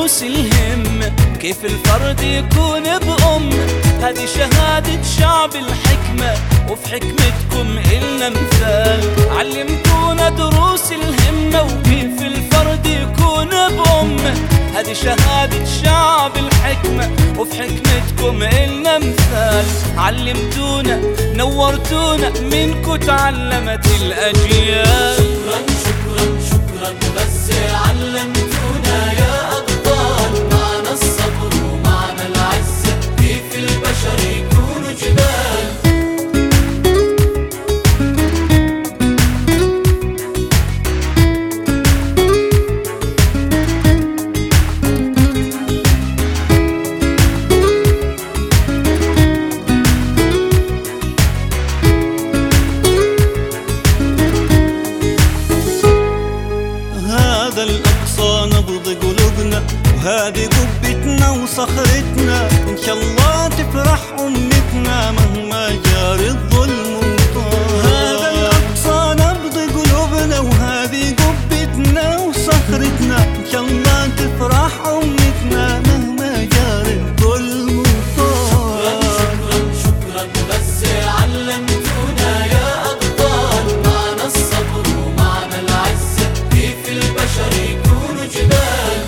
دروس الهمة، كيف الفرد يكون بأمة. هذه شهادة شعب الحكمة، وفي حكمتكم إلنا مثال. علمتونا دروس الهمة، وكيف الفرد يكون بأمة. هذه شهادة شعب الحكمة، وفي حكمتكم إلنا مثال. علمتونا نورتونا، منكم تعلمت الأجيال. شكرا شكرا شكرا بس علمتونا يا أبطال. معنا الصبر ومعنا العزة، كيف البشر يكونوا جبال. وهذه قبتنا وصخرتنا، إن شاء الله تفرح أمتنا مهما جار الظلم وطال. هذا الأقصى نبض قلوبنا، وهذه قبتنا وصخرتنا، إن شاء الله تفرح أمتنا مهما جار الظلم وطال. شكرا شكرا بس علمتونا يا أبطال. معنا الصبر ومعنا العزة، كيف البشر يكونوا جبال.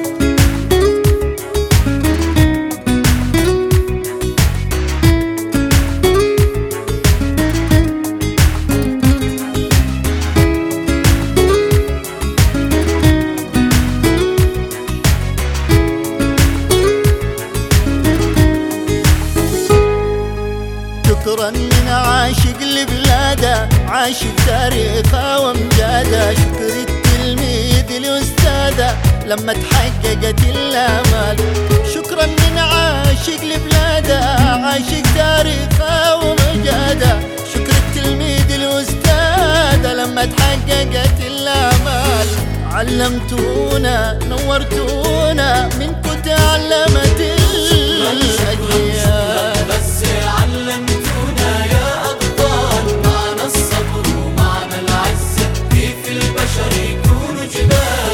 شكرا من عاشق لبلاده، عاشق تاريخه وامجاده. شكر التلميذ الأستاذة لما تحققت الآمال. شكرا من عاشق لبلاده، عاشق تاريخه وامجاده. شكر التلميذ الأستاذة لما تحققت الآمال. علمتونا نورتونا، منكم تعلمت الأجيال. بس علمتونا يا أبطال. معنا الصبر ومعنا العزة، كيف البشر يكونوا جبال.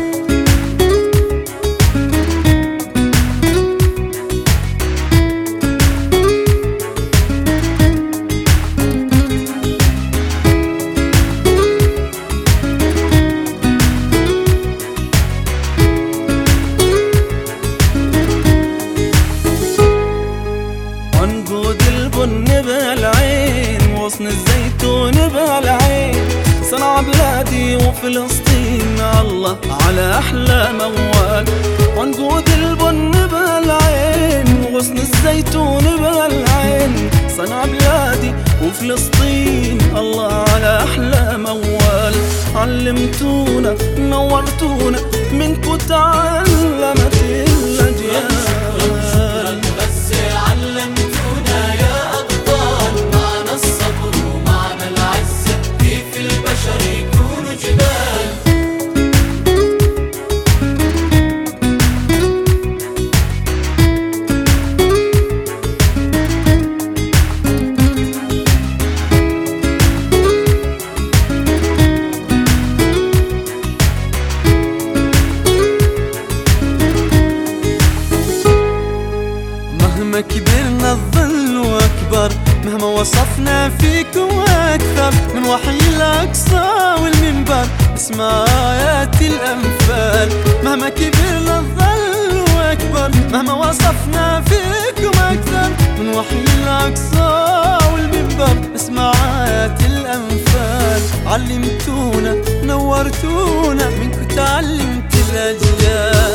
عنقود البن بالعين، وغصن الزيتون بالعين. صنع بلادي وفلسطين، الله على أحلى موال. عنقود البن بالعين، وغصن الزيتون بالعين. صنع بلادي وفلسطين، الله على أحلى موال. علمتونا نورتونا، منكم تعلمت الأجيال. بس علمتونا يا أبطال. معنا الصبر ومعنا العزة، كيف البشر يكونوا جبال. مهما كبرنا الظل وأكبر، مهما وصفنا فيكم أكثر. من وحي الأقصى والمنبر، اسمع آيات الأنفال. مهما كبرنا الظل وأكبر، مهما وصفنا فيكم أكثر. من وحي الأقصى والمنبر، اسمع آيات الأنفال. علمتونا نورتونا، منكم تعلمت الأجيال.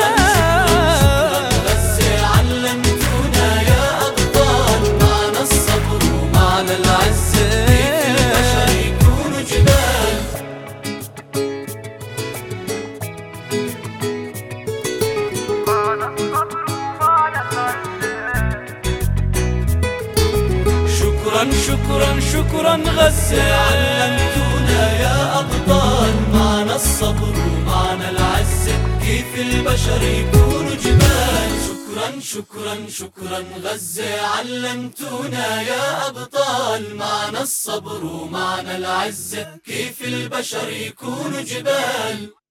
شكرا شكرا غزة، علمتونا يا أبطال. معنا الصبر ومعنا العزة، كيف البشر يكونوا جبال. شكرا شكرا شكرا غزة، علمتونا يا أبطال. معنا الصبر ومعنا العزة، كيف البشر يكونوا جبال.